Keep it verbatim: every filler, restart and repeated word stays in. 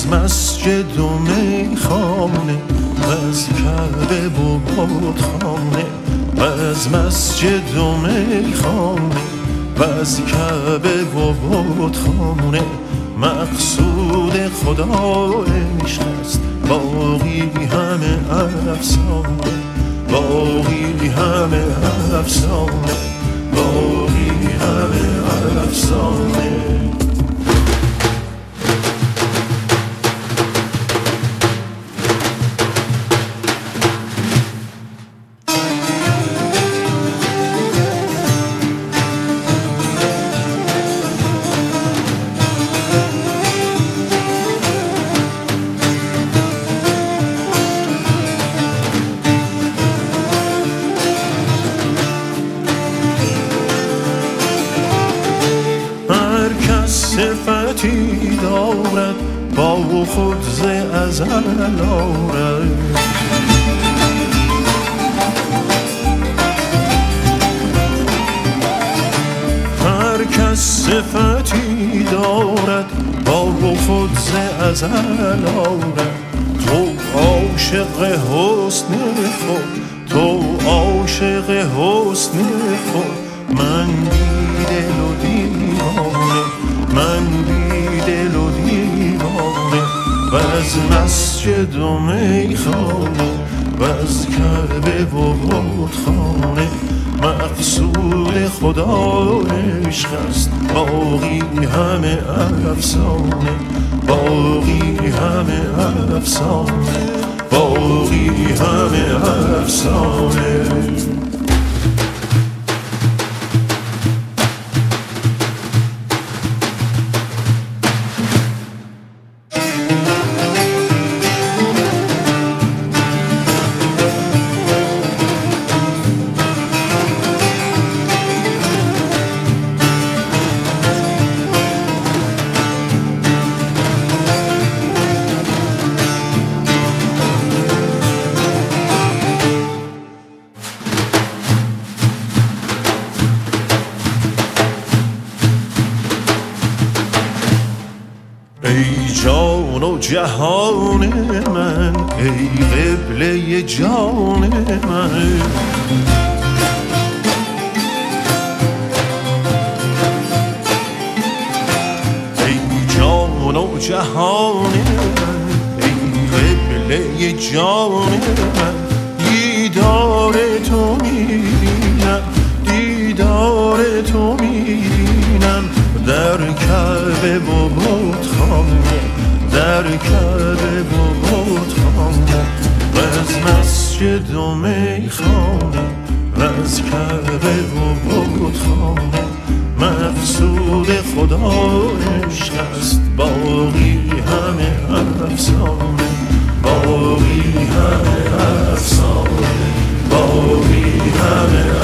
از مسجد و میخانه و از کعبه و بتخانه و از مسجد و میخانه و از کعبه و بتخانه مقصود خدا عشق است، باقی همه افسانه، باقی همه افسانه، باقی همه افسانه. صفتی دارد با خود ز ازل آرد، هر کس صفتی دارد با خود ز ازل آرد. تو عاشق حسن خود، تو عاشق حسن خود، من بی دل و دیوانه، من بی دل و دیوانه و از مسجد و میخانه و از کعبه و بتخانه مقصود خدا عشق است، باقی همه افسانه، باقی همه افسانه، باقی همه افسانه. ای جان و جهان من، ای قبله جان من، ای جان و جهان من، ای قبله جان من، دیدار تو میبینم، دیدار تو میبینم در کعبه و بتخانه، در کعبه و بتخانه و از مسجد و میخانه و از کعبه و بتخانه مقصود خدا عشق است، باقی همه افسانه، باقی همه افسانه، باقی همه